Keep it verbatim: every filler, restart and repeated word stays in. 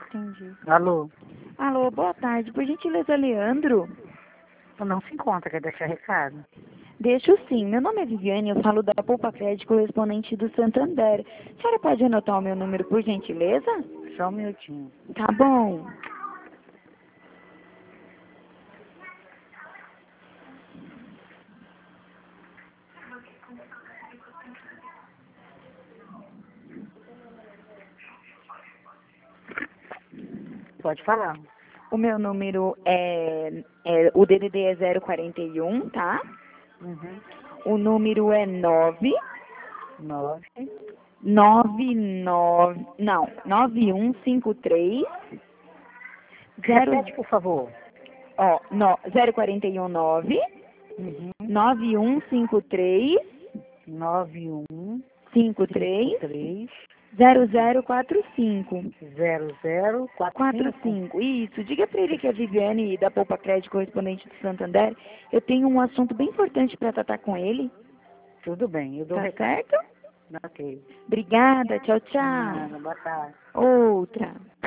Entendi. Alô? Alô, boa tarde. Por gentileza, Leandro? Não se encontra, quer deixar recado? Deixo sim. Meu nome é Viviane, eu falo da Poupa Crédito, correspondente do Santander. A senhora pode anotar o meu número, por gentileza? Só um minutinho. Tá bom. Pode falar. O meu número é, é o D D D é zero quarenta e um, tá? Uhum. O número é nove Nove. nove nove, não, nove um cinco três zero, Repete, por favor. ó, no, zero quarenta e um nove Uhum. nove um cinco três Nove um cinco cinco três três zero zero quatro cinco. zero zero quatro quatro cinco. cinco. Isso. Diga para ele que é a Viviane da Poupa Crédito, correspondente do Santander. Eu tenho um assunto bem importante para tratar com ele. Tudo bem, eu dou Tá recado. certo? Ok. Obrigada. Tchau, tchau. Nada, boa tarde. Outra.